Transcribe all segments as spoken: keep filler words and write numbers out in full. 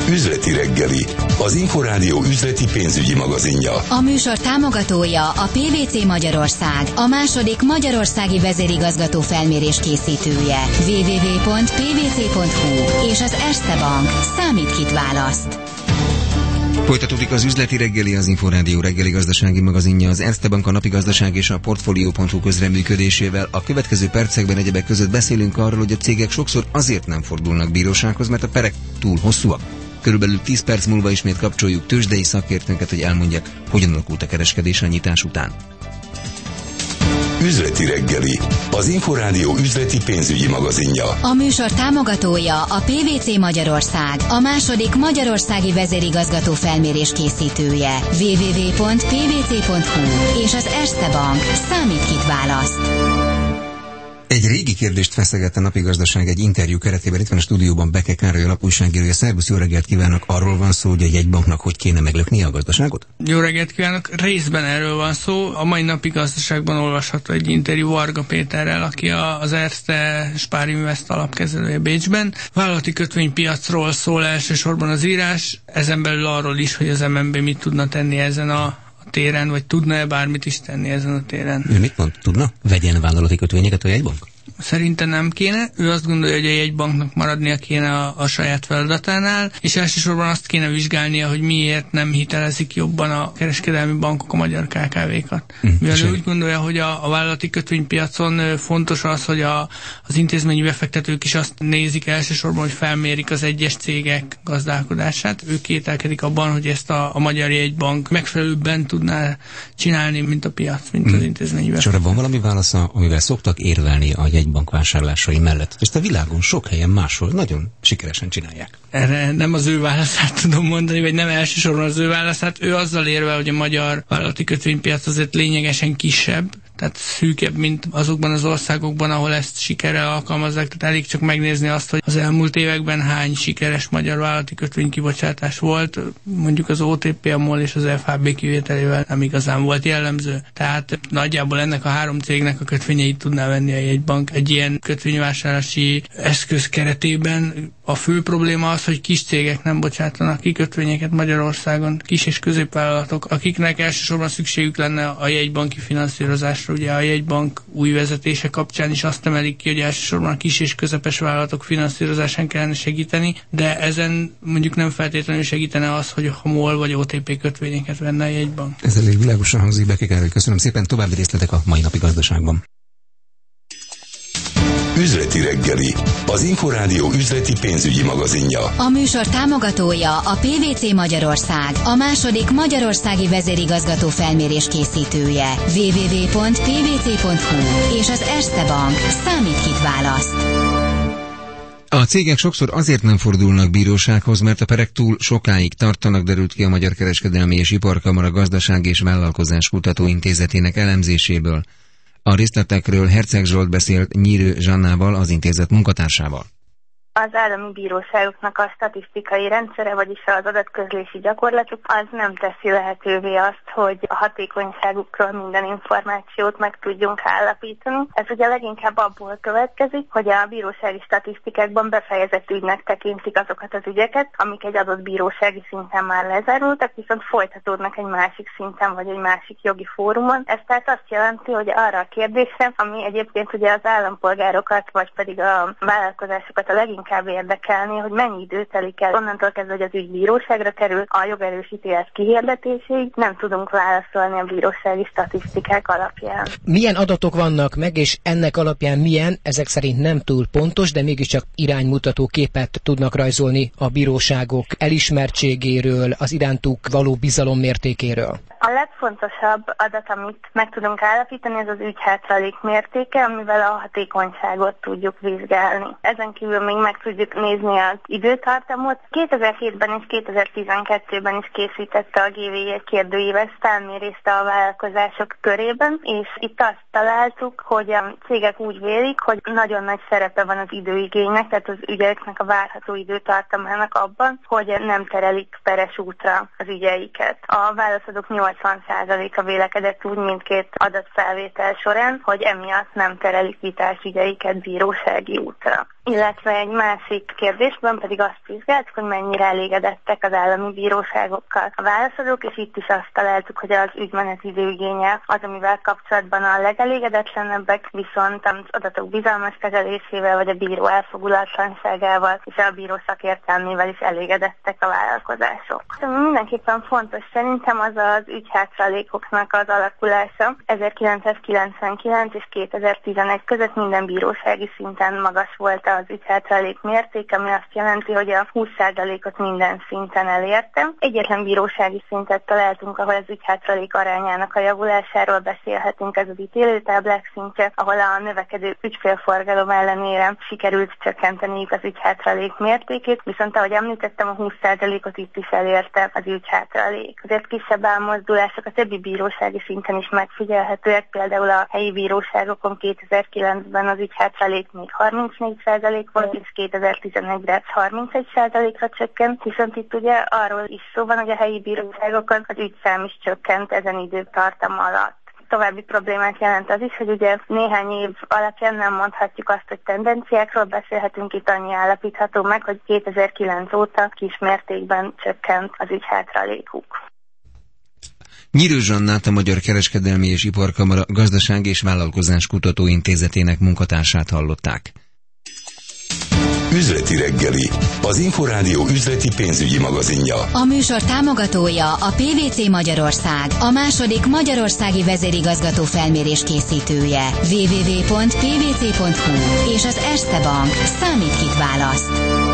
Üzleti reggeli, az Inforádió üzleti pénzügyi magazinja. A műsor támogatója a pé vé cé Magyarország, a második magyarországi vezérigazgató felmérés készítője. double-u double-u double-u pont pé vé cé pont hú és az Erste Bank. Számít, kit választ. Folytatódik az üzleti reggeli, az Inforádió reggeli gazdasági magazinja, az Erste Bank, a Napi Gazdaság és a Portfolio pont hu közreműködésével. A következő percekben egyebek között beszélünk arról, hogy a cégek sokszor azért nem fordulnak bírósághoz, mert a perek túl hosszúak. Körülbelül tíz perc múlva ismét kapcsoljuk tőzsdei szakértőnket, hogy elmondják, hogyan alakult a kereskedés a nyitás után. Üzleti reggeli, az Inforádió üzleti pénzügyi magazinja. A műsor támogatója a pé vé cé Magyarország, a második magyarországi vezérigazgató felmérés készítője. double-u double-u double-u pont pé vé cé pont hú és az Erste Bank. Számít, kit választ. Egy régi kérdést feszeget a Napi Gazdaság egy interjú keretében. Itt van a stúdióban Beke Károly, alapújságírója. Szervusz, jó reggelt kívánok! Arról van szó, hogy a jegybanknak hogy kéne meglöknie a gazdaságot? Jó reggelt kívánok! Részben erről van szó. A mai Napi Gazdaságban olvasható egy interjú Varga Péterrel, aki az Erste Spár Invest alapkezelője Bécsben. Vállalati kötvénypiacról szól elsősorban az írás, ezen belül arról is, hogy az em en bé mit tudna tenni ezen a téren, vagy tudna-e bármit is tenni ezen a téren. Ő mit mond? Tudna? Vegyen vállalati kötvényeket a jegybank? Szerintem nem kéne. Ő azt gondolja, hogy a jegybanknak maradnia kéne a, a saját feladatánál, és elsősorban azt kéne vizsgálnia, hogy miért nem hitelezik jobban a kereskedelmi bankok a magyar ká ká vékat. Mm, Mivel ő úgy gondolja, hogy a, a vállalati kötvénypiacon fontos az, hogy a, az intézményi befektetők is azt nézik elsősorban, hogy felmérik az egyes cégek gazdálkodását. Ő kételkedik abban, hogy ezt a, a magyar jegybank megfelelőbben tudná csinálni, mint a piac, mint mm. az intézményi befektető. És arra van valami válasza, amivel szoktak érvelni a jegybank vásárlásai mellett? Ezt a világon sok helyen máshol nagyon sikeresen csinálják. Erre nem az ő válaszát tudom mondani, vagy nem elsősorban az ő válaszát. Ő azzal érve, hogy a magyar vállalati kötvénypiac azért lényegesen kisebb, tehát szűkebb, mint azokban az országokban, ahol ezt sikerrel alkalmazzák. Tehát elég csak megnézni azt, hogy az elmúlt években hány sikeres magyar vállalati kötvénykibocsátás volt. Mondjuk az o té pé, a MOL és az ef há bé kivételével nem igazán volt jellemző. Tehát nagyjából ennek a három cégnek a kötvényeit tudná venni a jegybank egy ilyen kötvényvásárlási eszköz keretében. A fő probléma az, hogy kis cégek nem bocsátanak ki kötvényeket Magyarországon, kis és középvállalatok, akiknek elsősorban szükségük lenne a jegybanki finanszírozásra. Ugye a jegybank új vezetése kapcsán is azt emelik ki, hogy elsősorban a kis és közepes vállalatok finanszírozásán kellene segíteni, de ezen mondjuk nem feltétlenül segítene az, hogy a MOL vagy o té pé kötvényeket venne a jegybank. Ez elég világosan hangzik, Beke Károly. Köszönöm szépen, további részletek a mai Napi Gazdaságban. Üzleti reggeli, az Inforádió üzleti pénzügyi magazinja. A műsor támogatója a pé vé cé Magyarország, a második magyarországi vezérigazgató felmérés készítője. double-u double-u double-u pont pé vé cé pont hú és az Erste Bank. Számít, kit választ. A cégek sokszor azért nem fordulnak bírósághoz, mert a perek túl sokáig tartanak, derült ki a Magyar Kereskedelmi és Iparkamara Gazdaság és Vállalkozás Kutatóintézetének elemzéséből. A részletekről Herceg Zsolt beszélt Nyírő Zsannával, az intézet munkatársával. Az állami bíróságoknak a statisztikai rendszere, vagyis az adatközlési gyakorlatuk, az nem teszi lehetővé azt, hogy a hatékonyságukról minden információt meg tudjunk állapítani. Ez ugye leginkább abból következik, hogy a bírósági statisztikákban befejezett ügynek tekintik azokat az ügyeket, amik egy adott bírósági szinten már lezárultak, viszont folytatódnak egy másik szinten vagy egy másik jogi fórumon. Ez tehát azt jelenti, hogy arra a kérdésre, ami egyébként ugye az állampolgárokat, vagy pedig a vállalkozásokat a leginkább inkább érdekelni, hogy mennyi idő telik el onnantól kezdve, hogy az ügy bíróságra kerül, a jogerősítélet kihirdetéséig, nem tudunk válaszolni a bírósági statisztikák alapján. Milyen adatok vannak meg, és ennek alapján milyen, ezek szerint nem túl pontos, de mégiscsak iránymutató képet tudnak rajzolni a bíróságok elismertségéről, az irántuk való bizalom mértékéről? A legfontosabb adat, amit meg tudunk állapítani, ez az ügyhátralék mértéke, amivel a hatékonyságot tudjuk vizsgálni. Ezen kívül még meg tudjuk nézni az időtartamot. kétezer-hétben és kétezer-tizenkettőben is készítette a gé vé egy kérdőíves felmérést a vállalkozások körében, és itt azt találtuk, hogy a cégek úgy vélik, hogy nagyon nagy szerepe van az időigénynek, tehát az ügyeknek a várható időtartamának abban, hogy nem terelik peres útra az ügyeiket. A válaszadók nyolcvan százaléka vélekedett úgy mindkét adatfelvétel során, hogy emiatt nem terelik vitás ügyeiket bírósági útra. illetve egy másik kérdésben pedig azt vizsgáltuk, hogy mennyire elégedettek az állami bíróságokkal a válaszadók, és itt is azt találtuk, hogy az ügymeneti időigénye az, amivel kapcsolatban a legelégedetlenebbek, viszont az adatok bizalmas kezelésével, vagy a bíró elfogulatlanságával és a bíró szakértelmével is elégedettek a vállalkozások. Ami mindenképpen fontos szerintem az az ügyhátralékoknak az alakulása. ezerkilencszázkilencvenkilenc és kétezer-tizenegy között minden bírósági szinten magas volt az ügyhátralék mérték, ami azt jelenti, hogy a húsz százalékot minden szinten elérte. Egyetlen bírósági szintet találtunk, ahol az ügyhátralék arányának a javulásáról beszélhetünk, ez az ítélőtáblák szintje, ahol a növekedő ügyfélforgalom ellenére sikerült csökkenteniük az ügyhátralék mértékét, viszont ahogy említettem, a húsz százalékot itt is elérte az ügyhátralék. Azért kisebb elmozdulások a többi bírósági szinten is megfigyelhetőek, például a helyi bíróságokon kétezer-kilencben az ügyhátralék még harmincnégy százalék volt, és kétezer-tizenegyre harmincegy százalékra csökkent, viszont itt ugye arról is szó van, hogy a helyi bíróságokon az ügyszám is csökkent ezen időtartam alatt. További problémát jelent az is, hogy ugye néhány év alapján nem mondhatjuk azt, hogy tendenciákról beszélhetünk, itt annyi állapítható meg, hogy kétezer-kilenc óta kis mértékben csökkent az ügyhátralékuk. Nyírő Zsannát, a Magyar Kereskedelmi és Iparkamara Gazdaság és Vállalkozás Kutatóintézetének munkatársát hallották. Üzleti reggeli, az Inforádió üzleti pénzügyi magazinja. A műsor támogatója a pé vé cé Magyarország, a második magyarországi vezérigazgató felmérés készítője. double-u double-u double-u pont p v c pont h u és az Erste Bank számít kit választ.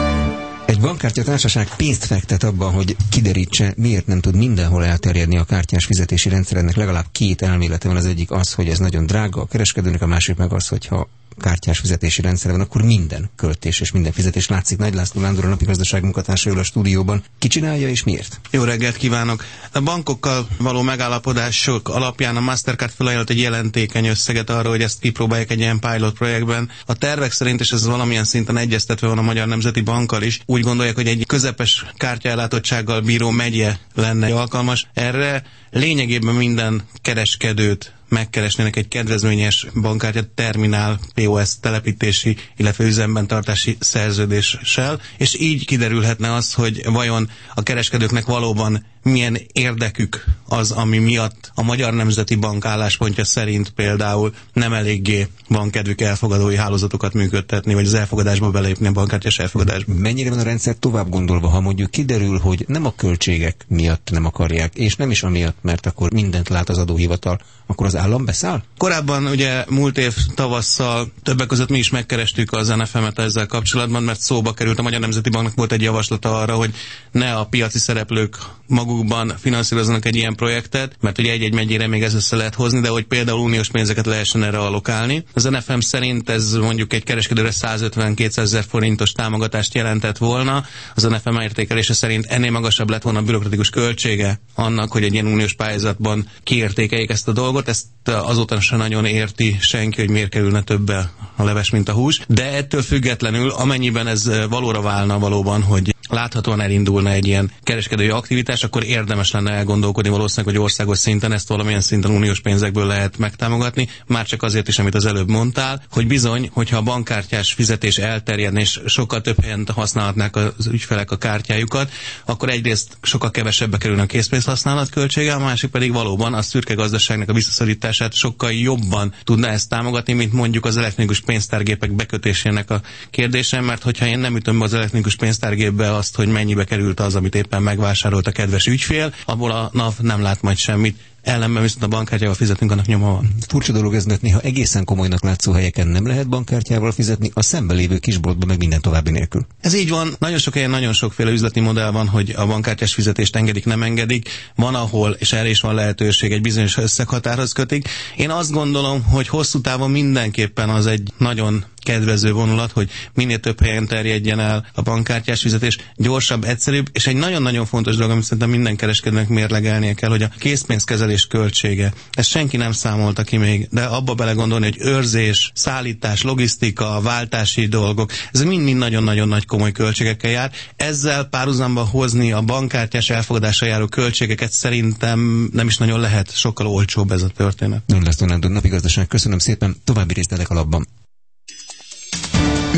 Egy bankkártya társaság pénzt fektet abban, hogy kiderítse, miért nem tud mindenhol elterjedni a kártyás fizetési rendszernek. Legalább két elmélete van, az egyik az, hogy ez nagyon drága a kereskedőnek, a másik meg az, hogyha kártyás fizetési rendszer van, akkor minden költés és minden fizetés látszik. Nagy László Nándor, a Napi Gazdaság munkatársa a stúdióban. Ki csinálja és miért? Jó reggelt kívánok! A bankokkal való megállapodások alapján a Mastercard felajánlott egy jelentékeny összeget arra, hogy ezt kipróbálják egy ilyen pilot projektben. A tervek szerint, és ez valamilyen szinten egyeztetve van a Magyar Nemzeti Bankkal is, úgy gondolják, hogy egy közepes kártyaellátottsággal bíró megye lenne alkalmas. Erre lényegében minden kereskedőt megkeresnének egy kedvezményes bankkártya terminál pé o es telepítési, illetve üzemben tartási szerződéssel, és így kiderülhetne az, hogy vajon a kereskedőknek valóban milyen érdekük az, ami miatt a Magyar Nemzeti Bank álláspontja szerint például nem eléggé van kedvük elfogadói hálózatokat működtetni, vagy az elfogadásba belépni, a bankkártyás elfogadásba. Mennyire van a rendszer tovább gondolva, ha mondjuk kiderül, hogy nem a költségek miatt nem akarják, és nem is amiatt, mert akkor mindent lát az adóhivatal, akkor az állam beszáll? Korábban ugye múlt év tavasszal többek között mi is megkerestük az en ef em-et ezzel kapcsolatban, mert szóba került, a Magyar Nemzeti Banknak volt egy javaslata arra, hogy ne a piaci szereplők magukban finanszírozzanak egy ilyen projektet, mert ugye egy-egy megyére még ez össze lehet hozni, de hogy például uniós pénzeket lehessen erre allokálni. Az en ef em szerint ez mondjuk egy kereskedőre százötven-kétszázezer forintos támogatást jelentett volna. Az en ef em értékelése szerint ennél magasabb lett volna a bürokratikus költsége annak, hogy egy ilyen uniós pályázatban kiértékeljék ezt a dolgot. Ezt azóta sem nagyon érti senki, hogy miért kerülne többe a leves, mint a hús. De ettől függetlenül, amennyiben ez valóra válna valóban, hogy láthatóan elindulna egy ilyen kereskedői aktivitás, akkor érdemes lenne elgondolkodni valószínűleg, hogy országos szinten ezt valamilyen szinten uniós pénzekből lehet megtámogatni, már csak azért is, amit az előbb mondtál, hogy bizony, hogyha a bankkártyás fizetés elterjedne, és sokkal több helyen használhatnák az ügyfelek a kártyájukat, akkor egyrészt sokkal kevesebbe kerülne a készpénzhasználat költsége, a másik pedig valóban a szürke gazdaságnak a visszaszorítását sokkal jobban tudná ezt támogatni, mint mondjuk az elektronikus pénztárgépek bekötésének a kérdése, mert hogyha én nem ütöm be az elektronikus pénztárgépbe azt, hogy mennyibe került az, amit éppen megvásárolt a kedves ügyfél, abból a NAV nem lát majd semmit. Ellenben viszont a bankkártyával fizetünk, annak nyoma van. Furcsa dolog ez, mert néha egészen komolynak látszó helyeken nem lehet bankkártyával fizetni, a szembe lévő kisboltban meg minden további nélkül. Ez így van. Nagyon sok helyen nagyon sokféle üzleti modell van, hogy a bankkártyás fizetést engedik, nem engedik. Van, ahol, és erre is van lehetőség, egy bizonyos összeghatárhoz kötik. Én azt gondolom, hogy hosszú távon mindenképpen az egy nagyon kedvező vonulat, hogy minél több helyen terjedjen el a bankkártyás fizetés, gyorsabb, egyszerűbb, és egy nagyon-nagyon fontos dolog, amit szerintem minden kereskedőnek mérlegelnie kell, hogy a készpénzkezelés költsége. Ezt senki nem számolta ki még, de abba belegondolni, hogy őrzés, szállítás, logisztika, váltási dolgok, ez mind-mind nagyon-nagyon nagy komoly költségekkel jár. Ezzel párhuzamba hozni a bankkártyás elfogadásra járó költségeket szerintem nem is nagyon lehet, sokkal olcsóbb ez a történet. Nagy László Nándor, Napi Gazdaság, köszönöm szépen, további részletek alapban.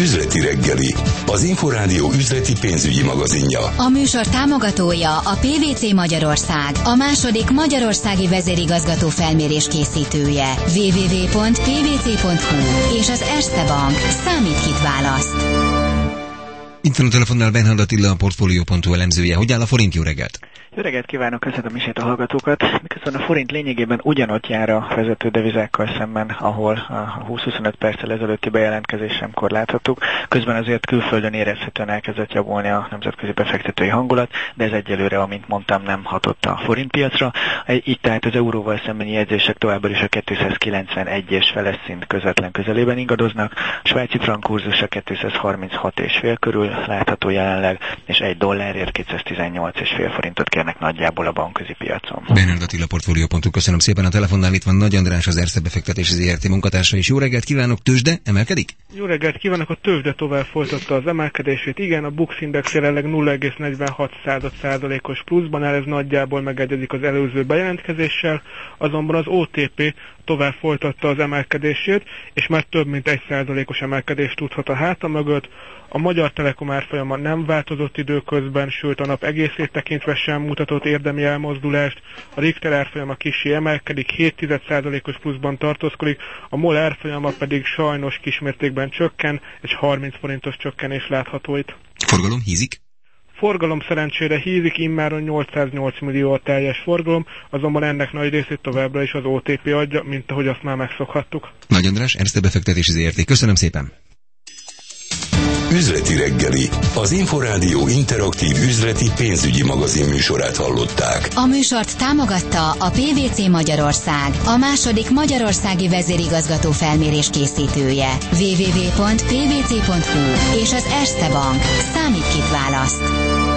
Üzleti reggeli, az Inforádió üzleti pénzügyi magazinja. A műsor támogatója a pé vé cé Magyarország, a második magyarországi vezérigazgató felmérés készítője. double-u double-u double-u pont pé vé cé pont hú és az Erste Bank. Számít, kit választ. Itt van a telefonnál Bernhard Attila, a Portfolio pont hu elemzője. Hogy áll a forint? Jó reggelt! Jó reggelt kívánok, köszönöm is a hallgatókat. Miközben a forint lényegében ugyanott jár a vezető devizákkal szemben, ahol a húsz-huszonöt perccel ezelőtti bejelentkezésemkor láthattuk. Közben azért külföldön érezhetően elkezdett javulni a nemzetközi befektetői hangulat, de ez egyelőre, amint mondtam, nem hatott a forintpiacra. Így tehát az euróval szembeni jegyzések továbbra is a kétszázkilencvenegy és feles szint közvetlen közelében ingadoznak. A svájci frank kurzus a kétszázharminchat és fél körül látható jelenleg, és egy dollárért kétszáztizennyolc és fél forintot kérnek nagyjából a bankközi piacon. Bernhard Attila, Portfolio pont hu. Köszönöm szépen a telefonnál. Itt van Nagy András, az Erste befektetési zé er té munkatársa, és jó reggelt kívánok. Tőzsde emelkedik? Jó reggelt kívánok, a tőzsde tovább folytatta az emelkedését. Igen, a Bux Index jelenleg nulla egész negyvenhat százalékos pluszban áll, ez nagyjából megegyezik az előző bejelentkezéssel, azonban az o té pé tovább folytatta az emelkedését, és már több mint egy százalékos emelkedést tudhat a háta mögött. A Magyar Telekom árfolyama nem változott időközben, sőt a nap egészét tekintve sem mutatott érdemi elmozdulást. A Richter árfolyama kissé emelkedik, hét tized százalékos pluszban tartózkodik, a MOL árfolyama pedig sajnos kismértékben csökken, egy harminc forintos csökkenés látható itt. Forgalom hízik? Forgalom szerencsére hízik, immáron nyolcszáznyolc millió a teljes forgalom, azonban ennek nagy részét továbbra is az o té pé adja, mint ahogy azt már megszokhattuk. Nagy András, Erste befektetési zé er té. Köszönöm szépen! Üzleti reggeli, az Inforádió interaktív üzleti pénzügyi magazin műsorát hallották. A műsort támogatta a pé vé cé Magyarország, a második magyarországi vezérigazgató felmérés készítője. double-u double-u double-u pont pé vé cé pont hú és az Erste Bank. Számít, kit választ.